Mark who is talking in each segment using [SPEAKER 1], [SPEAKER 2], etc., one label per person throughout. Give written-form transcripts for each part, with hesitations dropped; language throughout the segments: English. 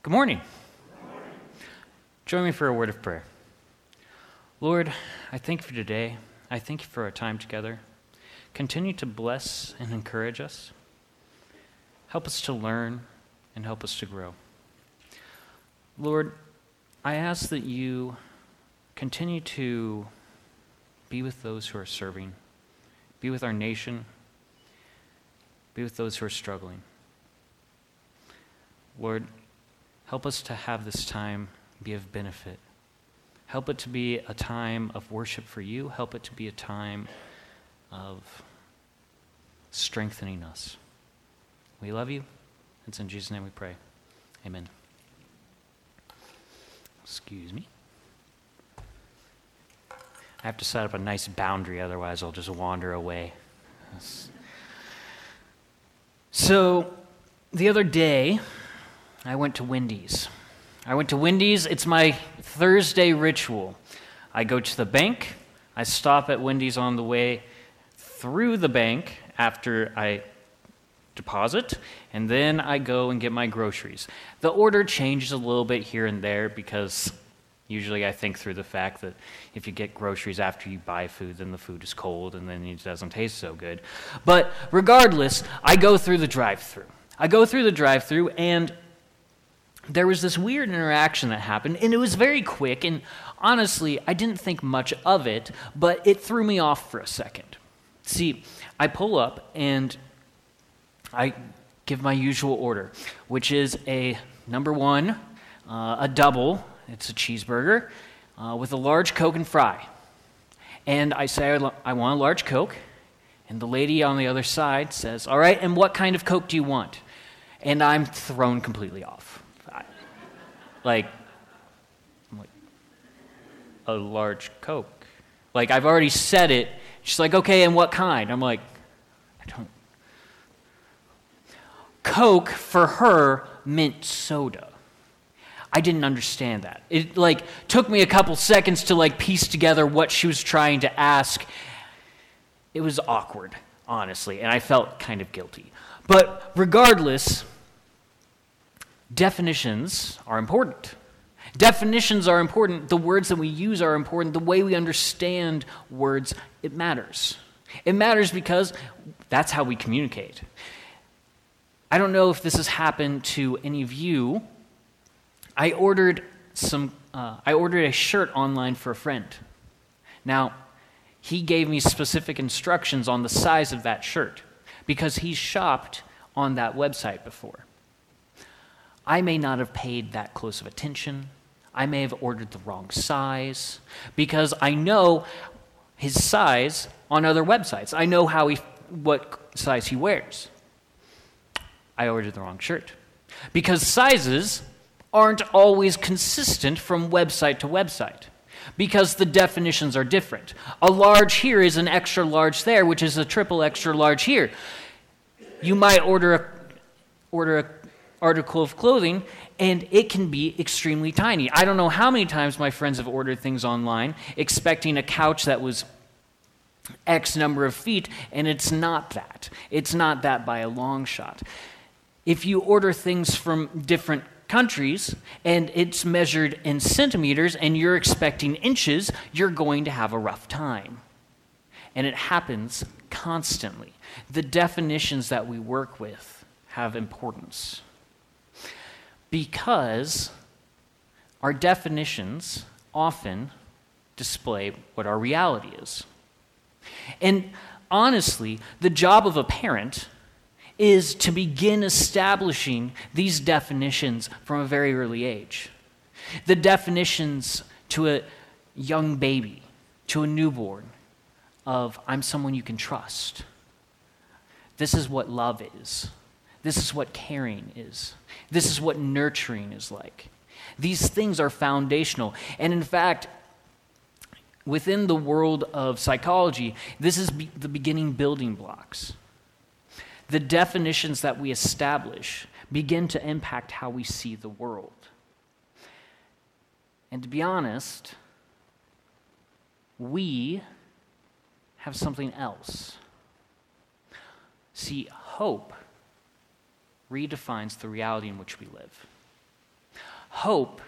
[SPEAKER 1] Good morning. Join me for a word of prayer. Lord, I thank you for today. I thank you for our time together. Continue to bless and encourage us. Help us to learn and help us to grow. Lord, I ask that you continue to be with those who are serving, be with our nation, be with those who are struggling. Lord, help us to have this time be of benefit. Help it to be a time of worship for you. Help it to be a time of strengthening us. We love you. It's in Jesus' name we pray. Amen. Excuse me. I have to set up a nice boundary, otherwise I'll just wander away. So, the other day, I went to Wendy's. It's my Thursday ritual. I go to the bank. I stop at Wendy's on the way through the bank after I deposit, and then I go and get my groceries. The order changes a little bit here and there because usually I think through the fact that if you get groceries after you buy food, then the food is cold and then it doesn't taste so good. But regardless, I go through the drive-thru. And there was this weird interaction that happened, and it was very quick, and honestly, I didn't think much of it, but it threw me off for a second. See, I pull up, and I give my usual order, which is a number one, a double, it's a cheeseburger, with a large Coke and fry. And I say I want a large Coke, and the lady on the other side says, all right, and what kind of Coke do you want? And I'm thrown completely off. I'm like, a large Coke. Like, I've already said it. She's like, okay, and what kind? I'm like, I don't. Coke, for her, meant soda. I didn't understand that. It, took me a couple seconds to, piece together what she was trying to ask. It was awkward, honestly, and I felt kind of guilty. But regardless, definitions are important. Definitions are important. The words that we use are important. The way we understand words, it matters. It matters because that's how we communicate. I don't know if this has happened to any of you. I ordered a shirt online for a friend. Now, he gave me specific instructions on the size of that shirt because he shopped on that website before. I may not have paid that close of attention. I may have ordered the wrong size because I know his size on other websites. I know what size he wears. I ordered the wrong shirt because sizes aren't always consistent from website to website because the definitions are different. A large here is an extra large there, which is a triple extra large here. You might order a article of clothing, and it can be extremely tiny. I don't know how many times my friends have ordered things online expecting a couch that was X number of feet, and it's not that. It's not that by a long shot. If you order things from different countries, and it's measured in centimeters, and you're expecting inches, you're going to have a rough time. And it happens constantly. The definitions that we work with have importance. Because our definitions often display what our reality is. And honestly, the job of a parent is to begin establishing these definitions from a very early age. The definitions to a young baby, to a newborn, of I'm someone you can trust. This is what love is. This is what caring is. This is what nurturing is like. These things are foundational. And in fact, within the world of psychology, this is the beginning building blocks. The definitions that we establish begin to impact how we see the world. And to be honest, we have something else. See, hope redefines the reality in which we live. hope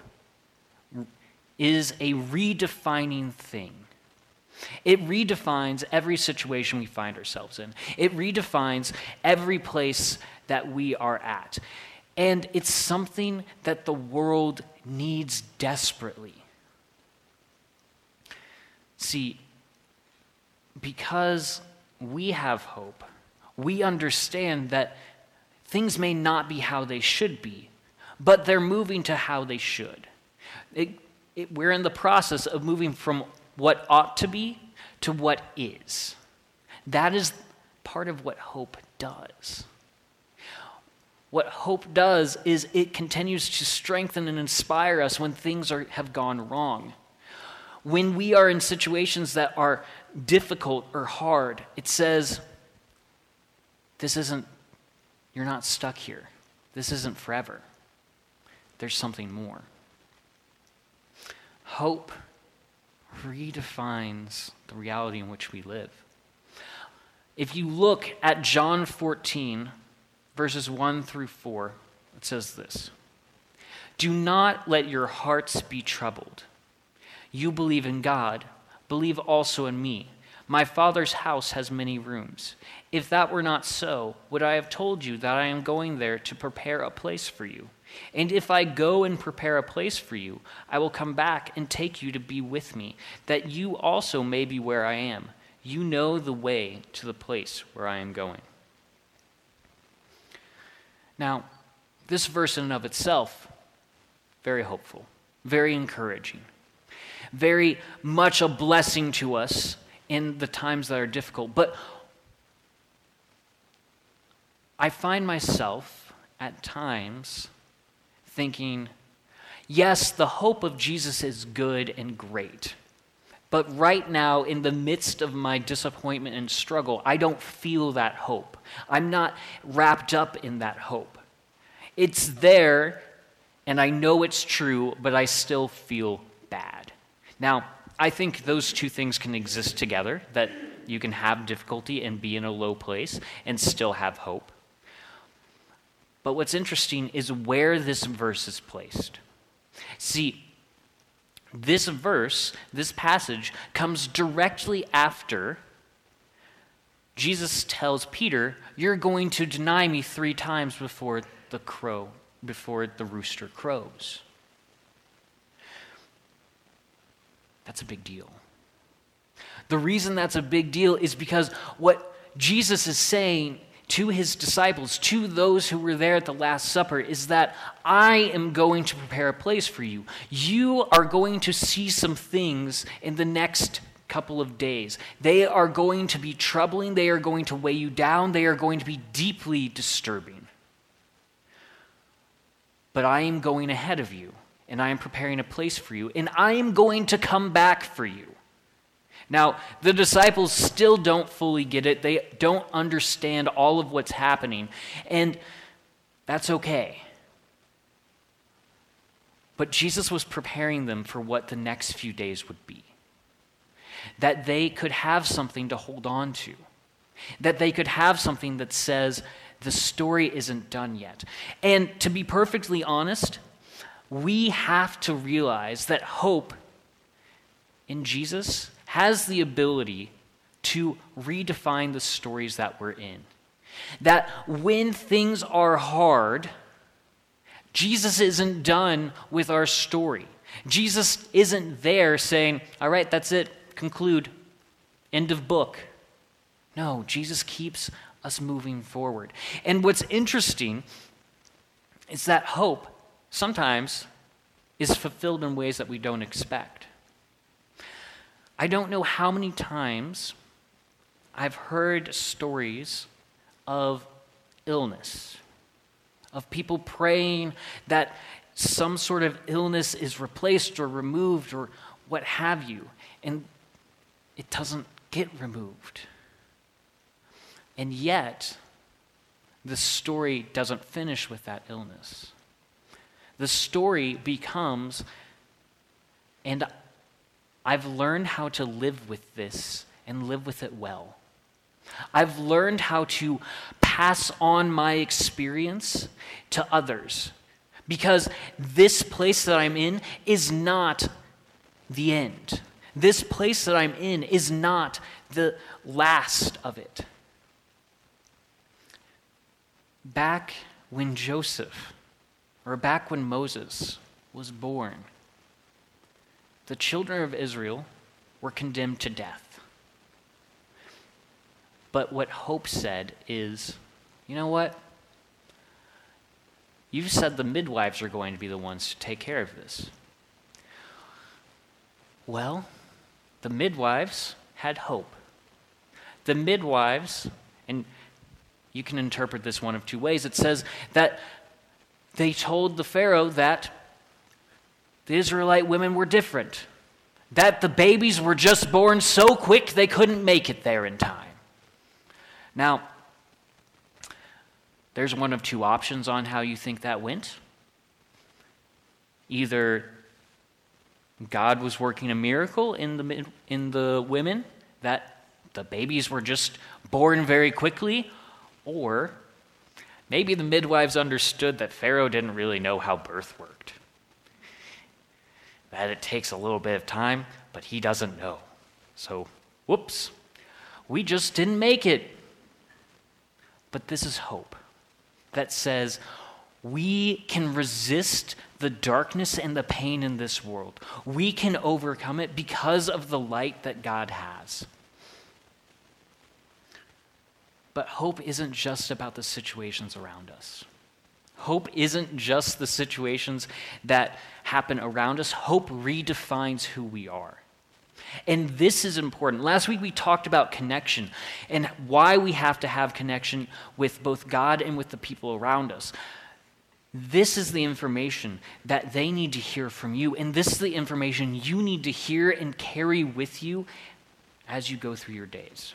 [SPEAKER 1] is a redefining thing. It redefines every situation we find ourselves in. It redefines every place that we are at. And it's something that the world needs desperately. See, because we have hope, we understand that things may not be how they should be, but they're moving to how they should. We're in the process of moving from what ought to be to what is. That is part of what hope does. What hope does is it continues to strengthen and inspire us when things have gone wrong. When we are in situations that are difficult or hard, it says, you're not stuck here. This isn't forever. There's something more. Hope redefines the reality in which we live. If you look at John 14, verses 1 through 4, it says this: "Do not let your hearts be troubled. You believe in God, believe also in me. My Father's house has many rooms. If that were not so, would I have told you that I am going there to prepare a place for you? And if I go and prepare a place for you, I will come back and take you to be with me, that you also may be where I am. You know the way to the place where I am going." Now, this verse in and of itself, very hopeful, very encouraging, very much a blessing to us in the times that are difficult. But I find myself at times thinking, yes, the hope of Jesus is good and great. But right now, in the midst of my disappointment and struggle, I don't feel that hope. I'm not wrapped up in that hope. It's there, and I know it's true, but I still feel bad. Now, I think those two things can exist together, that you can have difficulty and be in a low place and still have hope. But what's interesting is where this verse is placed. See, this verse, this passage, comes directly after Jesus tells Peter, "You're going to deny me 3 times before the rooster crows." That's a big deal. The reason that's a big deal is because what Jesus is saying to his disciples, to those who were there at the Last Supper, is that I am going to prepare a place for you. You are going to see some things in the next couple of days. They are going to be troubling. They are going to weigh you down. They are going to be deeply disturbing. But I am going ahead of you, and I am preparing a place for you, and I am going to come back for you. Now, the disciples still don't fully get it. They don't understand all of what's happening, and that's okay. But Jesus was preparing them for what the next few days would be. That they could have something to hold on to. That they could have something that says, the story isn't done yet. And to be perfectly honest, we have to realize that hope in Jesus has the ability to redefine the stories that we're in. That when things are hard, Jesus isn't done with our story. Jesus isn't there saying, all right, that's it, conclude, end of book. No, Jesus keeps us moving forward. And what's interesting is that hope sometimes is fulfilled in ways that we don't expect. I don't know how many times I've heard stories of illness, of people praying that some sort of illness is replaced or removed or what have you, and it doesn't get removed. And yet, the story doesn't finish with that illness. The story becomes, and I've learned how to live with this and live with it well. I've learned how to pass on my experience to others Because this place that I'm in is not the end. This place that I'm in is not the last of it. Back when back when Moses was born, the children of Israel were condemned to death. But what Hope said is, you know what? You've said the midwives are going to be the ones to take care of this. Well, the midwives had hope. The midwives, and you can interpret this one of two ways. It says that they told the Pharaoh that the Israelite women were different, that the babies were just born so quick they couldn't make it there in time. Now, there's one of two options on how you think that went. Either God was working a miracle in the women, that the babies were just born very quickly, or maybe the midwives understood that Pharaoh didn't really know how birth worked. That it takes a little bit of time, but he doesn't know. So, whoops, we just didn't make it. But this is hope that says we can resist the darkness and the pain in this world. We can overcome it because of the light that God has. But hope isn't just about the situations around us. Hope isn't just the situations that happen around us. Hope redefines who we are. And this is important. Last week we talked about connection and why we have to have connection with both God and with the people around us. This is the information that they need to hear from you, and this is the information you need to hear and carry with you as you go through your days.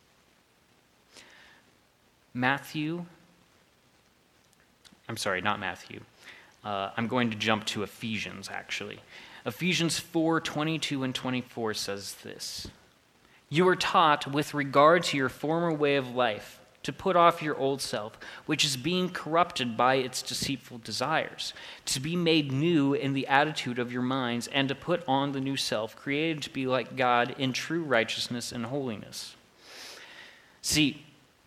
[SPEAKER 1] I'm going to jump to Ephesians, actually. Ephesians 4:22 and 24 says this: "You were taught with regard to your former way of life to put off your old self, which is being corrupted by its deceitful desires, to be made new in the attitude of your minds, and to put on the new self, created to be like God in true righteousness and holiness." See,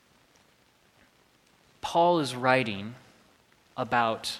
[SPEAKER 1] Paul is writing about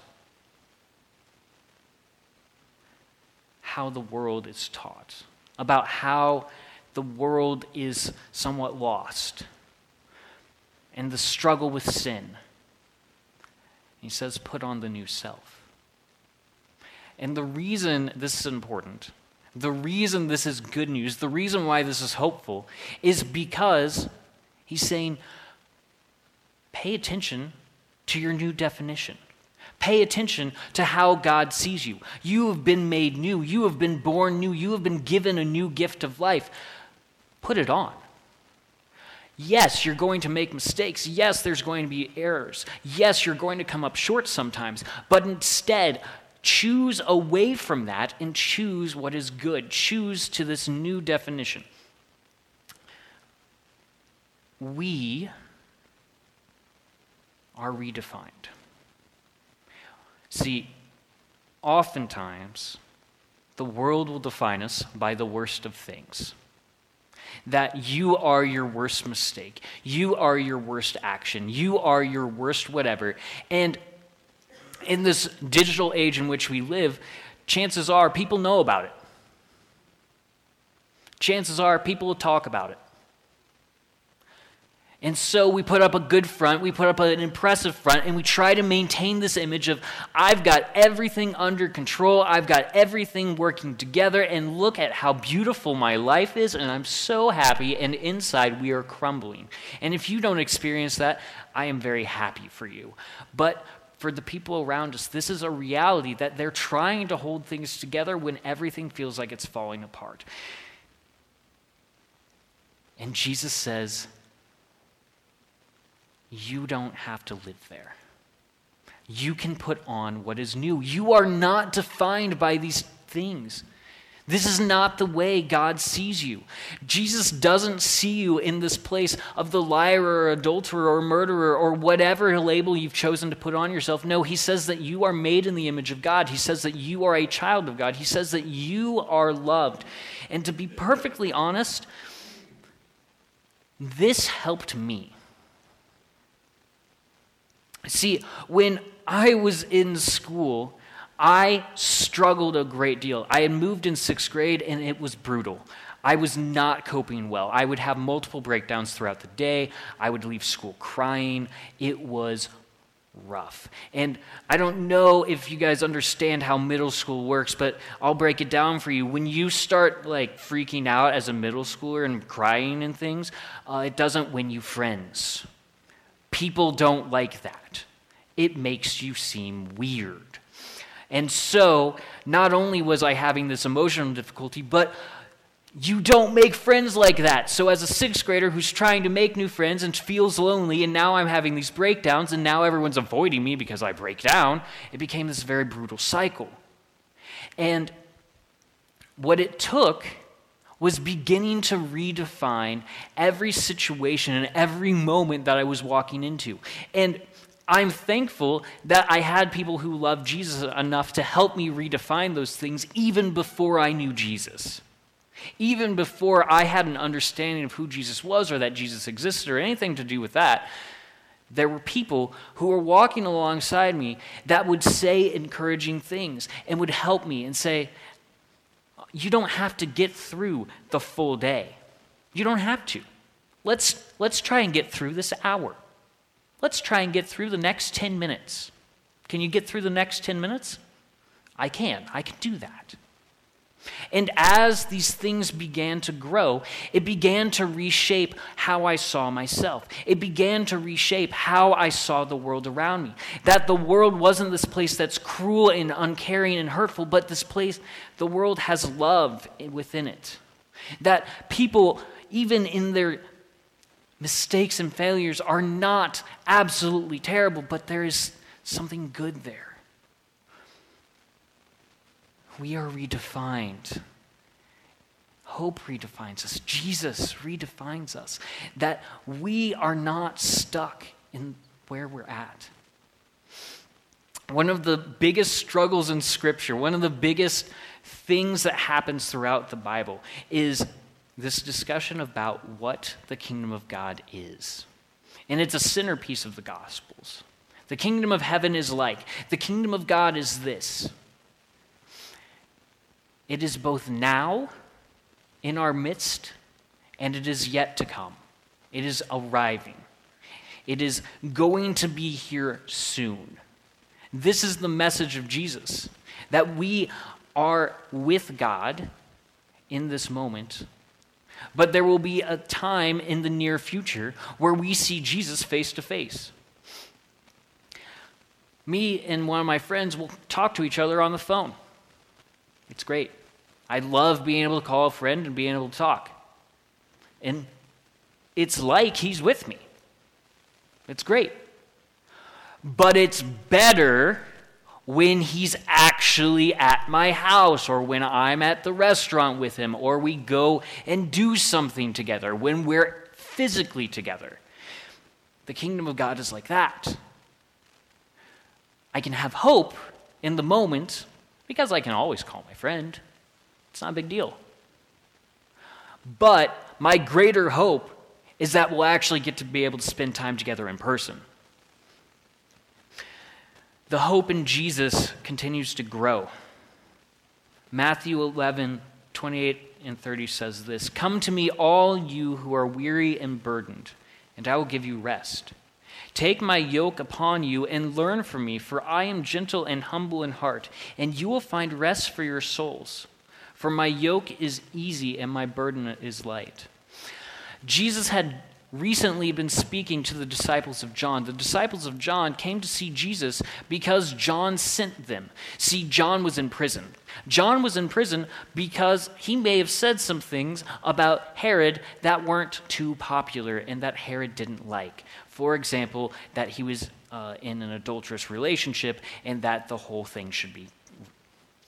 [SPEAKER 1] how the world is taught, about how the world is somewhat lost, and the struggle with sin. He says, put on the new self. And the reason this is important, the reason this is good news, the reason why this is hopeful, is because he's saying, pay attention to your new definition. Pay attention to how God sees you. You have been made new. You have been born new. You have been given a new gift of life. Put it on. Yes, you're going to make mistakes. Yes, there's going to be errors. Yes, you're going to come up short sometimes. But instead, choose away from that and choose what is good. Choose to this new definition. We are redefined. See, oftentimes, the world will define us by the worst of things. That you are your worst mistake. You are your worst action. You are your worst whatever. And in this digital age in which we live, chances are people know about it. Chances are people will talk about it. And so we put up a good front, we put up an impressive front, and we try to maintain this image of, I've got everything under control, I've got everything working together, and look at how beautiful my life is, and I'm so happy, and inside we are crumbling. And if you don't experience that, I am very happy for you. But for the people around us, this is a reality that they're trying to hold things together when everything feels like it's falling apart. And Jesus says, you don't have to live there. You can put on what is new. You are not defined by these things. This is not the way God sees you. Jesus doesn't see you in this place of the liar or adulterer or murderer or whatever label you've chosen to put on yourself. No, he says that you are made in the image of God. He says that you are a child of God. He says that you are loved. And to be perfectly honest, this helped me. See, when I was in school, I struggled a great deal. I had moved in 6th grade, and it was brutal. I was not coping well. I would have multiple breakdowns throughout the day. I would leave school crying. It was rough. And I don't know if you guys understand how middle school works, but I'll break it down for you. When you start freaking out as a middle schooler and crying and things, it doesn't win you friends. People don't like that. It makes you seem weird. And so, not only was I having this emotional difficulty, but you don't make friends like that. So as a 6th grader who's trying to make new friends and feels lonely, and now I'm having these breakdowns, and now everyone's avoiding me because I break down, it became this very brutal cycle. And what it took was beginning to redefine every situation and every moment that I was walking into. And I'm thankful that I had people who loved Jesus enough to help me redefine those things even before I knew Jesus. Even before I had an understanding of who Jesus was or that Jesus existed or anything to do with that, there were people who were walking alongside me that would say encouraging things and would help me and say, you don't have to get through the full day. You don't have to. Let's try and get through this hour. Let's try and get through the next 10 minutes. Can you get through the next 10 minutes? I can do that. And as these things began to grow, it began to reshape how I saw myself. It began to reshape how I saw the world around me. That the world wasn't this place that's cruel and uncaring and hurtful, but this place, the world has love within it. That people, even in their mistakes and failures, are not absolutely terrible, but there is something good there. We are redefined. Hope redefines us. Jesus redefines us. That we are not stuck in where we're at. One of the biggest struggles in Scripture, one of the biggest things that happens throughout the Bible is this discussion about what the kingdom of God is. And it's a centerpiece of the Gospels. The kingdom of heaven is like. The kingdom of God is this. It is both now, in our midst, and it is yet to come. It is arriving. It is going to be here soon. This is the message of Jesus, that we are with God in this moment, but there will be a time in the near future where we see Jesus face to face. Me and one of my friends will talk to each other on the phone. It's great. I love being able to call a friend and being able to talk. And it's like he's with me. It's great. But it's better when he's actually at my house, or when I'm at the restaurant with him, or we go and do something together, when we're physically together. The kingdom of God is like that. I can have hope in the moment because I can always call my friend. It's not a big deal. But my greater hope is that we'll actually get to be able to spend time together in person. The hope in Jesus continues to grow. Matthew 11:28 and 30 says this, "Come to me, all you who are weary and burdened, and I will give you rest. Take my yoke upon you and learn from me, for I am gentle and humble in heart, and you will find rest for your souls. For my yoke is easy and my burden is light." Jesus had recently been speaking to the disciples of John. The disciples of John came to see Jesus because John sent them. See, John was in prison. John was in prison because he may have said some things about Herod that weren't too popular and that Herod didn't like. For example, that he was in an adulterous relationship and that the whole thing should be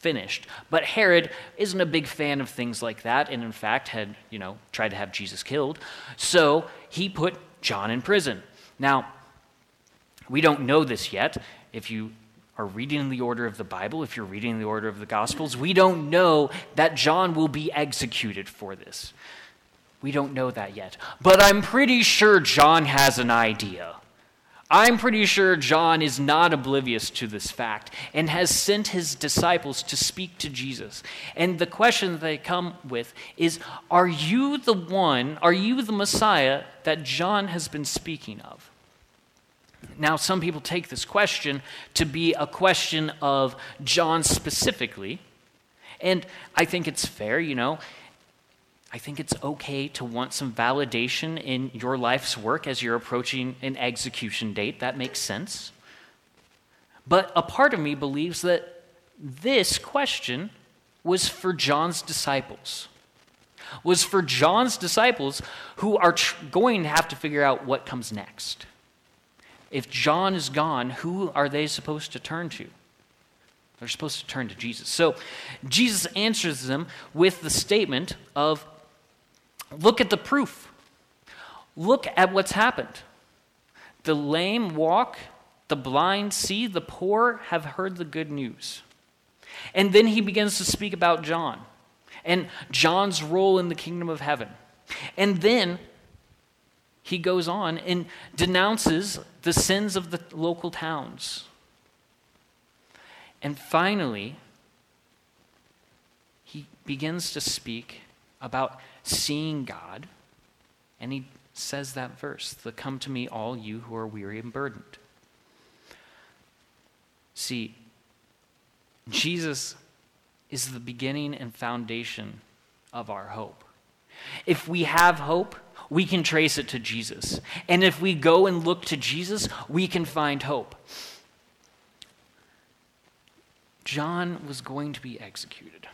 [SPEAKER 1] finished. But Herod isn't a big fan of things like that, and in fact had, tried to have Jesus killed. So he put John in prison. Now, we don't know this yet. If you are reading in the order of the Bible, if you're reading in the order of the Gospels, we don't know that John will be executed for this. We don't know that yet. But I'm pretty sure John has an idea. I'm pretty sure John is not oblivious to this fact and has sent his disciples to speak to Jesus. And the question that they come with is, are you the Messiah that John has been speaking of? Now, some people take this question to be a question of John specifically, and I think it's fair, I think it's okay to want some validation in your life's work as you're approaching an execution date. That makes sense. But a part of me believes that this question was for John's disciples. Was for John's disciples who are going to have to figure out what comes next. If John is gone, who are they supposed to turn to? They're supposed to turn to Jesus. So Jesus answers them with the statement of, look at the proof. Look at what's happened. The lame walk, the blind see, the poor have heard the good news. And then he begins to speak about John and John's role in the kingdom of heaven. And then he goes on and denounces the sins of the local towns. And finally, he begins to speak about seeing God, and he says that verse, "Come to me, all you who are weary and burdened." See, Jesus is the beginning and foundation of our hope. If we have hope, we can trace it to Jesus. And if we go and look to Jesus, we can find hope. John was going to be executed.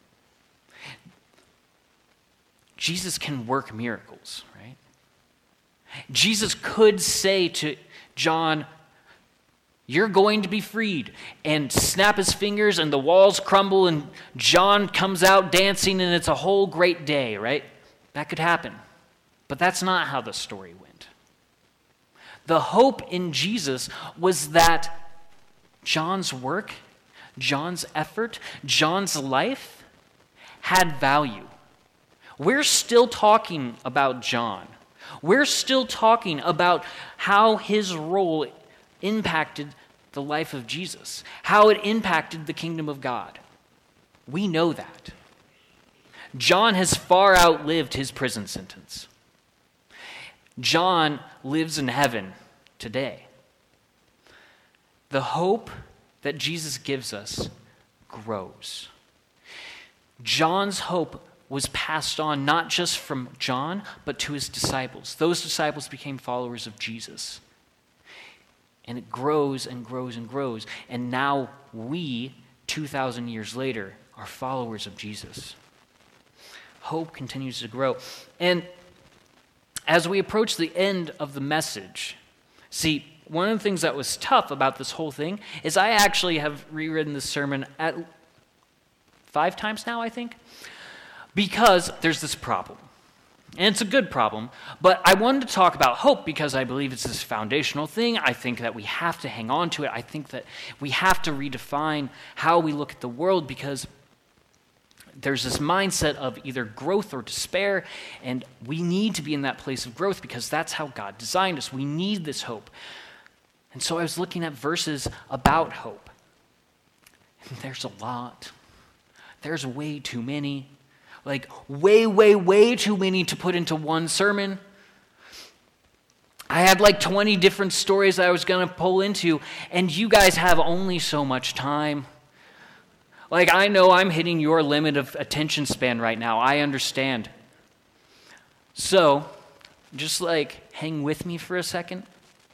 [SPEAKER 1] Jesus can work miracles, right? Jesus could say to John, "You're going to be freed," and snap his fingers and the walls crumble and John comes out dancing and it's a whole great day, right? That could happen. But that's not how the story went. The hope in Jesus was that John's work, John's effort, John's life had value. We're still talking about John. We're still talking about how his role impacted the life of Jesus, how it impacted the kingdom of God. We know that. John has far outlived his prison sentence. John lives in heaven today. The hope that Jesus gives us grows. John's hope was passed on not just from John, but to his disciples. Those disciples became followers of Jesus. And it grows and grows and grows. And now we, 2,000 years later, are followers of Jesus. Hope continues to grow. And as we approach the end of the message, see, one of the things that was tough about this whole thing is I actually have rewritten this sermon at 5 times now, I think, because there's this problem. And it's a good problem, but I wanted to talk about hope because I believe it's this foundational thing. I think that we have to hang on to it. I think that we have to redefine how we look at the world because there's this mindset of either growth or despair, and we need to be in that place of growth because that's how God designed us. We need this hope. And so I was looking at verses about hope. And there's a lot. There's way too many. Like way, way, way too many to put into one sermon. I had like 20 different stories I was going to pull into, and you guys have only so much time. Like, I know I'm hitting your limit of attention span right now. I understand. So, just hang with me for a second.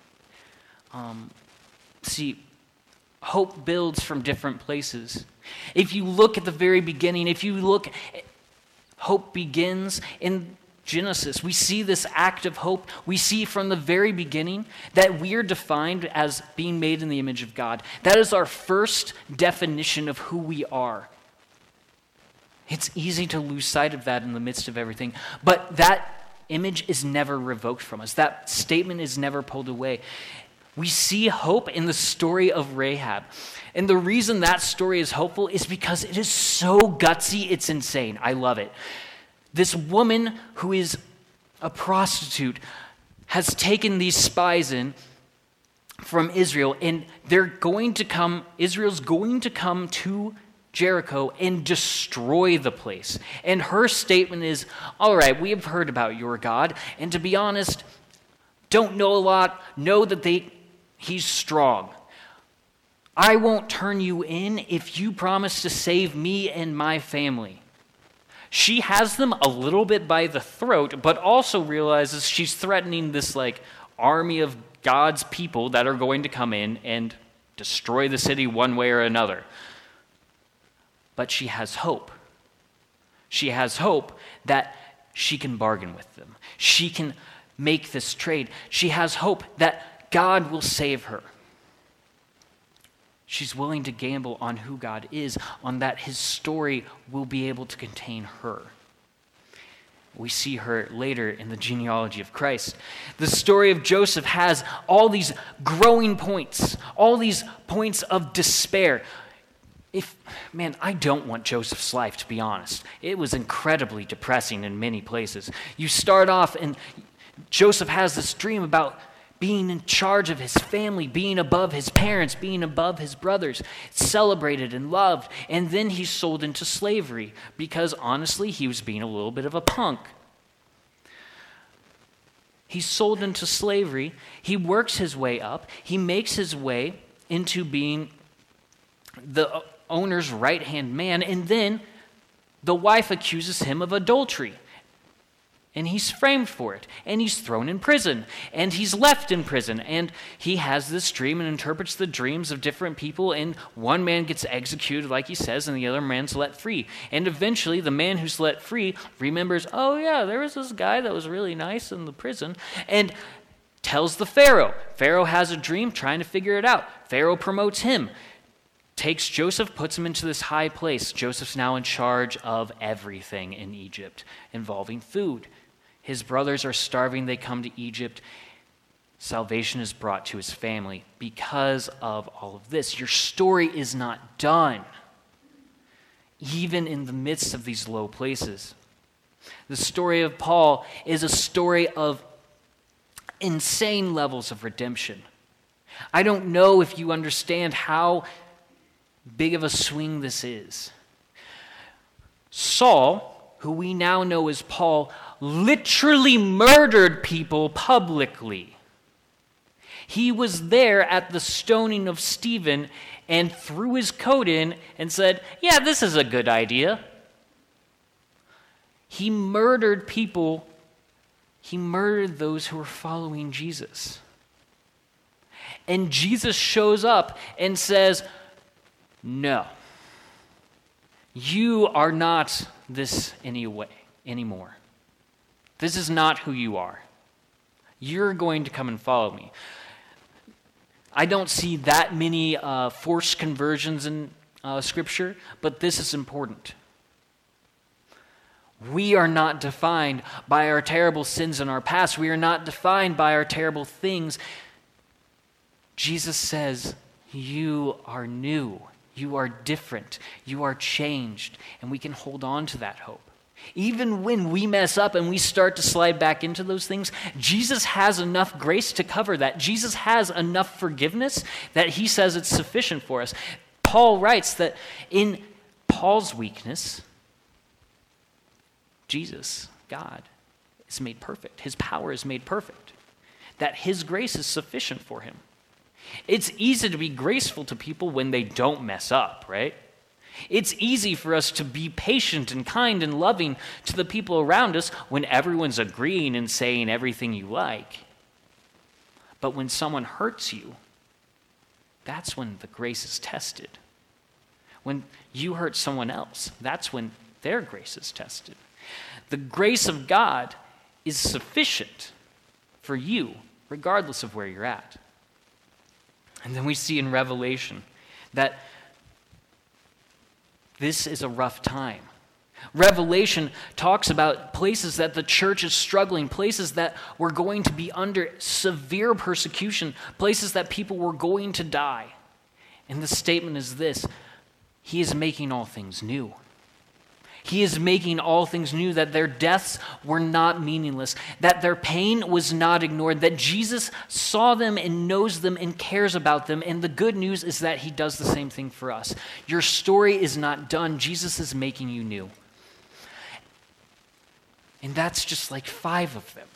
[SPEAKER 1] See, hope builds from different places. If you look at the very beginning, hope begins in Genesis, we see this act of hope. We see from the very beginning that we are defined as being made in the image of God. That is our first definition of who we are. It's easy to lose sight of that in the midst of everything, but that image is never revoked from us. That statement is never pulled away. We see hope in the story of Rahab. And the reason that story is hopeful is because it is so gutsy, it's insane. I love it. This woman who is a prostitute has taken these spies in from Israel, and Israel's going to come to Jericho and destroy the place. And her statement is, all right, we have heard about your God, and to be honest, don't know a lot, know that he's strong. I won't turn you in if you promise to save me and my family. She has them a little bit by the throat, but also realizes she's threatening this army of God's people that are going to come in and destroy the city one way or another. But she has hope. She has hope that she can bargain with them. She can make this trade. She has hope that God will save her. She's willing to gamble on who God is, on that his story will be able to contain her. We see her later in the genealogy of Christ. The story of Joseph has all these growing points, all these points of despair. I don't want Joseph's life, to be honest. It was incredibly depressing in many places. You start off and Joseph has this dream about being in charge of his family, being above his parents, being above his brothers, celebrated and loved. And then he's sold into slavery because, honestly, he was being a little bit of a punk. He's sold into slavery. He works his way up. He makes his way into being the owner's right-hand man. And then the wife accuses him of adultery. And he's framed for it, and he's thrown in prison, and he's left in prison, and he has this dream and interprets the dreams of different people, and one man gets executed, like he says, and the other man's let free. And eventually, the man who's let free remembers, oh yeah, there was this guy that was really nice in the prison, and tells the Pharaoh. Pharaoh has a dream, trying to figure it out. Pharaoh promotes him, takes Joseph, puts him into this high place. Joseph's now in charge of everything in Egypt, involving food. His brothers are starving. They come to Egypt. Salvation is brought to his family because of all of this. Your story is not done, even in the midst of these low places. The story of Paul is a story of insane levels of redemption. I don't know if you understand how big of a swing this is. Saul, who we now know as Paul, literally murdered people publicly. He was there at the stoning of Stephen and threw his coat in and said, yeah, this is a good idea. He murdered people. He murdered those who were following Jesus. And Jesus shows up and says, no, you are not this anymore. This is not who you are. You're going to come and follow me. I don't see that many forced conversions in Scripture, but this is important. We are not defined by our terrible sins in our past. We are not defined by our terrible things. Jesus says, you are new. You are different. You are changed. And we can hold on to that hope. Even when we mess up and we start to slide back into those things, Jesus has enough grace to cover that. Jesus has enough forgiveness that he says it's sufficient for us. Paul writes that in Paul's weakness, Jesus, God, is made perfect. His power is made perfect. That his grace is sufficient for him. It's easy to be graceful to people when they don't mess up, right? It's easy for us to be patient and kind and loving to the people around us when everyone's agreeing and saying everything you like. But when someone hurts you, that's when the grace is tested. When you hurt someone else, that's when their grace is tested. The grace of God is sufficient for you, regardless of where you're at. And then we see in Revelation that this is a rough time. Revelation talks about places that the church is struggling, places that were going to be under severe persecution, places that people were going to die. And the statement is this: He is making all things new. He is making all things new, that their deaths were not meaningless, that their pain was not ignored, that Jesus saw them and knows them and cares about them. And the good news is that he does the same thing for us. Your story is not done. Jesus is making you new. And that's just like 5 of them.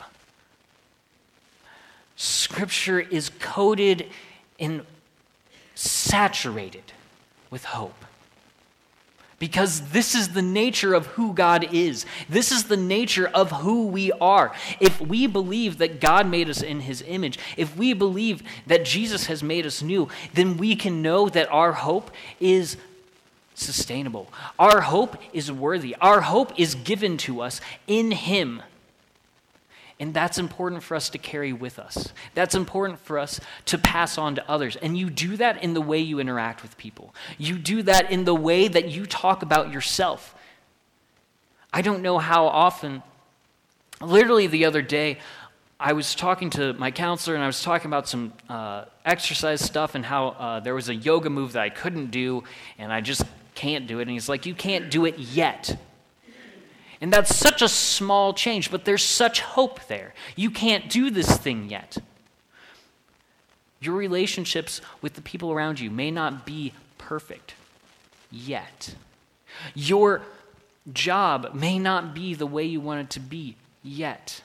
[SPEAKER 1] Scripture is coated and saturated with hope. Because this is the nature of who God is. This is the nature of who we are. If we believe that God made us in his image, if we believe that Jesus has made us new, then we can know that our hope is sustainable. Our hope is worthy. Our hope is given to us in him. And that's important for us to carry with us. That's important for us to pass on to others. And you do that in the way you interact with people. You do that in the way that you talk about yourself. I don't know how often, literally the other day, I was talking to my counselor and I was talking about some exercise stuff and how there was a yoga move that I couldn't do and I just can't do it. And he's like, "You can't do it yet." And that's such a small change, but there's such hope there. You can't do this thing yet. Your relationships with the people around you may not be perfect yet. Your job may not be the way you want it to be yet.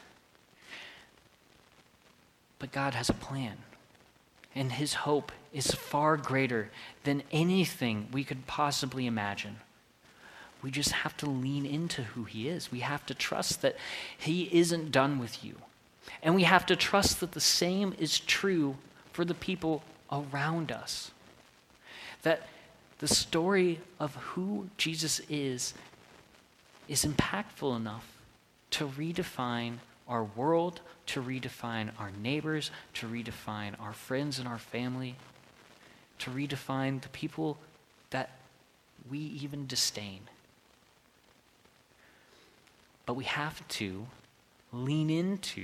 [SPEAKER 1] But God has a plan, and his hope is far greater than anything we could possibly imagine. We just have to lean into who he is. We have to trust that he isn't done with you. And we have to trust that the same is true for the people around us. That the story of who Jesus is impactful enough to redefine our world, to redefine our neighbors, to redefine our friends and our family, to redefine the people that we even disdain. But we have to lean into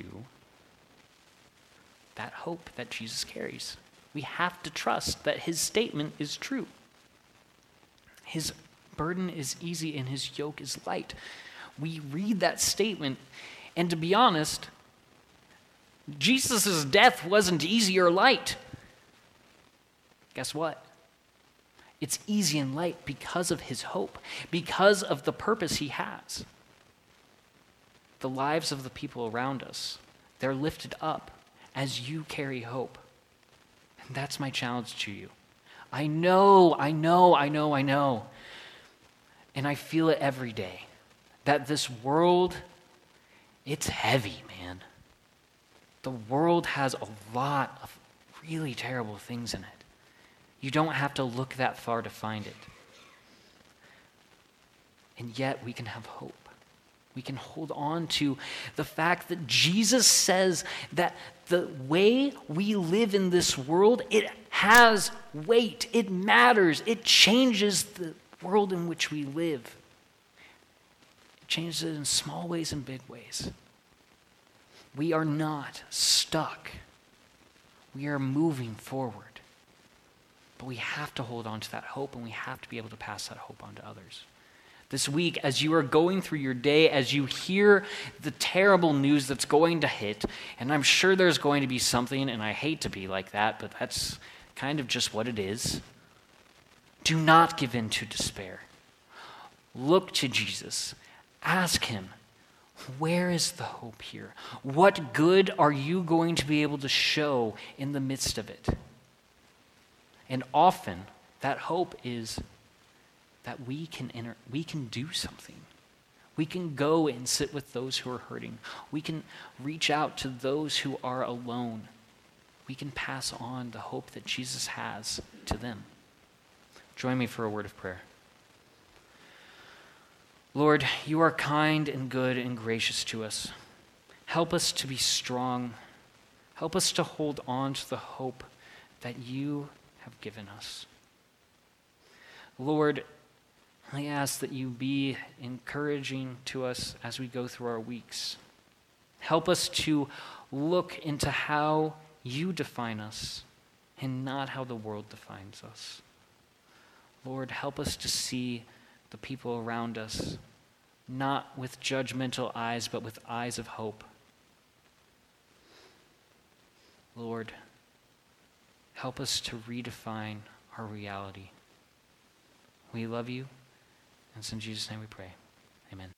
[SPEAKER 1] that hope that Jesus carries. We have to trust that his statement is true. His burden is easy and his yoke is light. We read that statement, and to be honest, Jesus' death wasn't easy or light. Guess what? It's easy and light because of his hope, because of the purpose he has. The lives of the people around us, they're lifted up as you carry hope. And that's my challenge to you. I know. And I feel it every day, that this world, it's heavy, man. The world has a lot of really terrible things in it. You don't have to look that far to find it. And yet we can have hope. We can hold on to the fact that Jesus says that the way we live in this world, it has weight, it matters, it changes the world in which we live. It changes it in small ways and big ways. We are not stuck. We are moving forward. But we have to hold on to that hope, and we have to be able to pass that hope on to others. This week, as you are going through your day, as you hear the terrible news that's going to hit, and I'm sure there's going to be something, and I hate to be like that, but that's kind of just what it is. Do not give in to despair. Look to Jesus. Ask him, where is the hope here? What good are you going to be able to show in the midst of it? And often, that hope is that we can do something. We can go and sit with those who are hurting. We can reach out to those who are alone. We can pass on the hope that Jesus has to them. Join me for a word of prayer. Lord, you are kind and good and gracious to us. help us to be strong. Help us to hold on to the hope that you have given us. Lord, I ask that you be encouraging to us as we go through our weeks. Help us to look into how you define us and not how the world defines us. Lord, help us to see the people around us, not with judgmental eyes, but with eyes of hope. Lord, help us to redefine our reality. We love you, and it's in Jesus' name we pray. Amen.